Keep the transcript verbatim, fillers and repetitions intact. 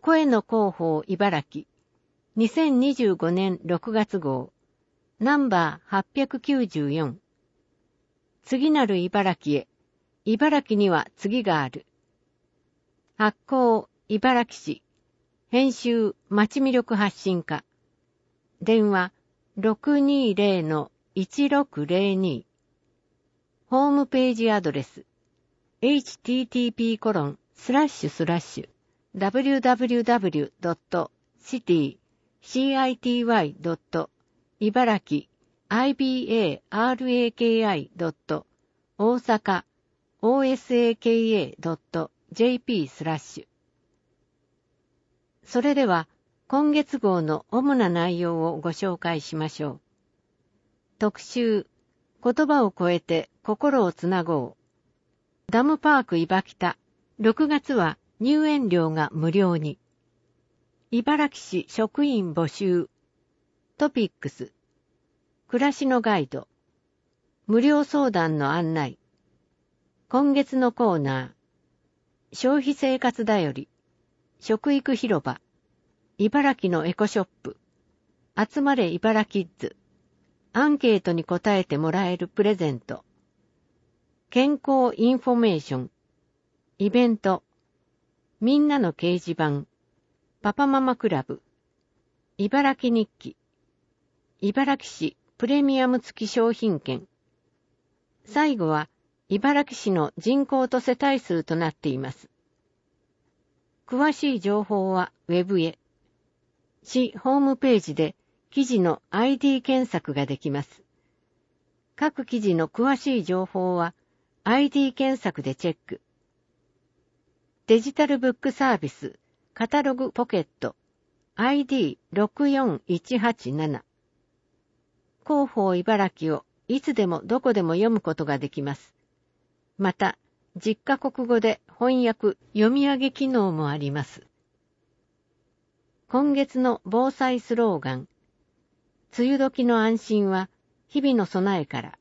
声の広報茨城にせんにじゅうごねんろくがつ号ナンバーはっぴゃくきゅうじゅうよん。次なる茨城へ、茨城には次がある。発行茨城市、編集町魅力発信課、電話 ろくにーぜろのいちろくぜろに、ホームページアドレス エイチティーティーピーコロンスラッシュスラッシュダブリューダブリューダブリュードットシティシーアイティーワイドット茨城 アイビーエーアールエーケーアイドット大阪 オーエスエーケーエードットジェーピー スラッシュ。それでは今月号の主な内容をご紹介しましょう。特集、言葉を超えて心をつなごう。ダムパーク茨北、ろくがつは入園料が無料に。茨城市職員募集。トピックス。暮らしのガイド。無料相談の案内。今月のコーナー。消費生活だより。食育広場。茨城のエコショップ。集まれ茨キッズ。アンケートに答えてもらえるプレゼント。健康インフォメーション。イベント。みんなの掲示板。パパママクラブ。茨城日記。茨城市プレミアム付き商品券。最後は茨城市の人口と世帯数となっています。詳しい情報はウェブへ。市ホームページで記事の アイディー 検索ができます。各記事の詳しい情報は アイディー 検索でチェック。デジタルブックサービスカタログポケット アイディーろくよんいちはちなな。広報茨城をいつでもどこでも読むことができます。また、実カ国語で翻訳、読み上げ機能もあります。今月の防災スローガン。梅雨時の安心は日々の備えから。